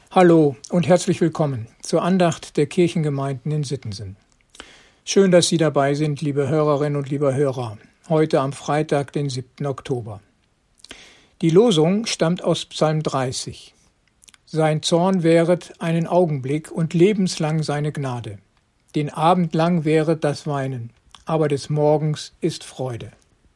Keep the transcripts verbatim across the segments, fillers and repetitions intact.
Hallo und herzlich willkommen zur Andacht der Kirchengemeinden in Sittensen. Schön, dass Sie dabei sind, liebe Hörerinnen und lieber Hörer, heute am Freitag, den siebten Oktober. Die Losung stammt aus Psalm dreißig. Sein Zorn währet einen Augenblick und lebenslang seine Gnade. Den Abend lang währet das Weinen, aber des Morgens ist Freude.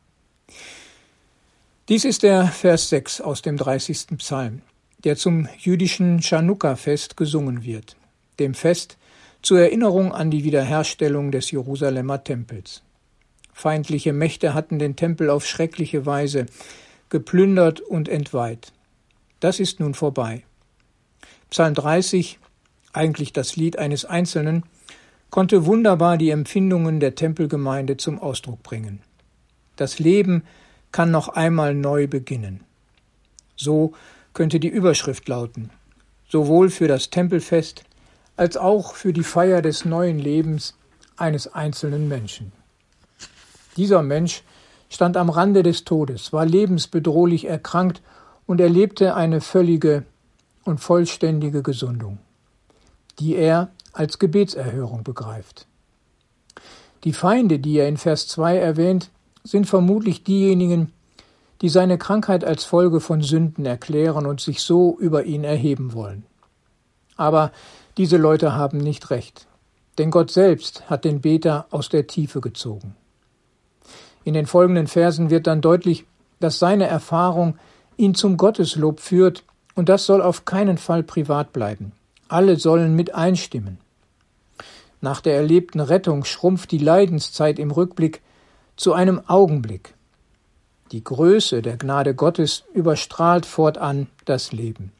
Dies ist der Vers sechs aus dem dreißigsten Psalm, der zum jüdischen Chanukka-Fest gesungen wird, dem Fest zur Erinnerung an die Wiederherstellung des Jerusalemer Tempels. Feindliche Mächte hatten den Tempel auf schreckliche Weise geplündert und entweiht. Das ist nun vorbei. Psalm dreißig, eigentlich das Lied eines Einzelnen, konnte wunderbar die Empfindungen der Tempelgemeinde zum Ausdruck bringen. Das Leben kann noch einmal neu beginnen. So könnte die Überschrift lauten, sowohl für das Tempelfest als auch für die Feier des neuen Lebens eines einzelnen Menschen. Dieser Mensch stand am Rande des Todes, war lebensbedrohlich erkrankt und erlebte eine völlige und vollständige Gesundung, die er als Gebetserhörung begreift. Die Feinde, die er in Vers zwei erwähnt, sind vermutlich diejenigen, die seine Krankheit als Folge von Sünden erklären und sich so über ihn erheben wollen. Aber diese Leute haben nicht recht, denn Gott selbst hat den Beter aus der Tiefe gezogen. In den folgenden Versen wird dann deutlich, dass seine Erfahrung ihn zum Gotteslob führt, und das soll auf keinen Fall privat bleiben. Alle sollen mit einstimmen. Nach der erlebten Rettung schrumpft die Leidenszeit im Rückblick zu einem Augenblick. Die Größe der Gnade Gottes überstrahlt fortan das Leben.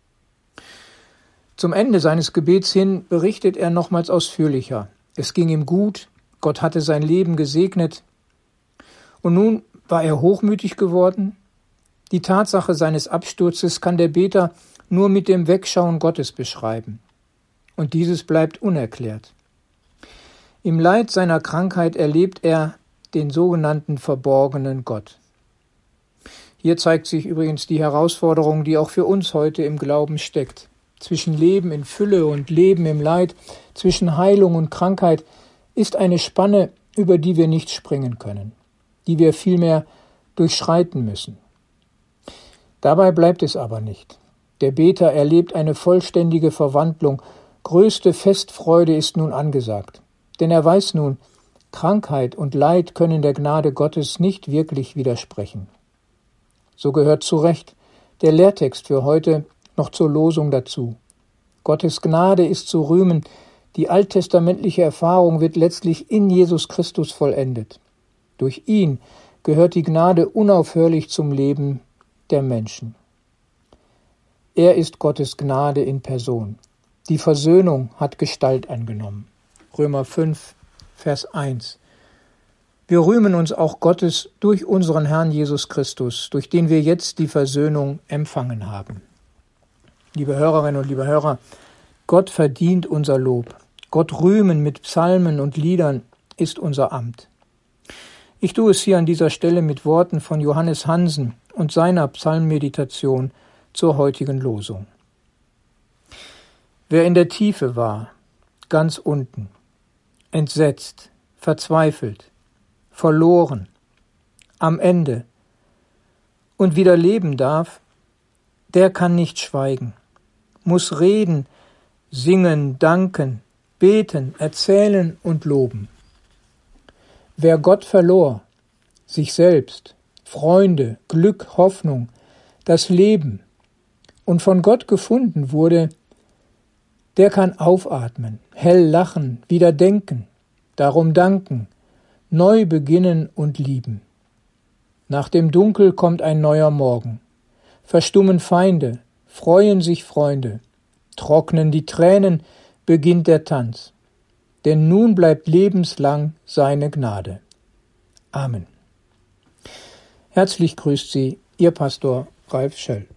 Zum Ende seines Gebets hin berichtet er nochmals ausführlicher. Es ging ihm gut, Gott hatte sein Leben gesegnet. Und nun war er hochmütig geworden? Die Tatsache seines Absturzes kann der Beter nur mit dem Wegschauen Gottes beschreiben. Und dieses bleibt unerklärt. Im Leid seiner Krankheit erlebt er den sogenannten verborgenen Gott. Hier zeigt sich übrigens die Herausforderung, die auch für uns heute im Glauben steckt. Zwischen Leben in Fülle und Leben im Leid, zwischen Heilung und Krankheit ist eine Spanne, über die wir nicht springen können, die wir vielmehr durchschreiten müssen. Dabei bleibt es aber nicht. Der Beter erlebt eine vollständige Verwandlung. Größte Festfreude ist nun angesagt. Denn er weiß nun, Krankheit und Leid können der Gnade Gottes nicht wirklich widersprechen. So gehört zu Recht der Lehrtext für heute noch zur Losung dazu. Gottes Gnade ist zu rühmen, die alttestamentliche Erfahrung wird letztlich in Jesus Christus vollendet. Durch ihn gehört die Gnade unaufhörlich zum Leben der Menschen. Er ist Gottes Gnade in Person. Die Versöhnung hat Gestalt angenommen. Römer fünf, Vers eins. Wir rühmen uns auch Gottes durch unseren Herrn Jesus Christus, durch den wir jetzt die Versöhnung empfangen haben. Liebe Hörerinnen und liebe Hörer, Gott verdient unser Lob. Gott rühmen mit Psalmen und Liedern ist unser Amt. Ich tue es hier an dieser Stelle mit Worten von Johannes Hansen und seiner Psalmmeditation zur heutigen Losung. Wer in der Tiefe war, ganz unten, entsetzt, verzweifelt, verloren, am Ende und wieder leben darf, der kann nicht schweigen, muss reden, singen, danken, beten, erzählen und loben. Wer Gott verlor, sich selbst, Freunde, Glück, Hoffnung, das Leben und von Gott gefunden wurde, der kann aufatmen, hell lachen, wieder denken, darum danken, neu beginnen und lieben. Nach dem Dunkel kommt ein neuer Morgen. Verstummen Feinde, freuen sich Freunde, trocknen die Tränen, beginnt der Tanz. Denn nun bleibt lebenslang seine Gnade. Amen. Herzlich grüßt Sie, Ihr Pastor Ralf Schöll.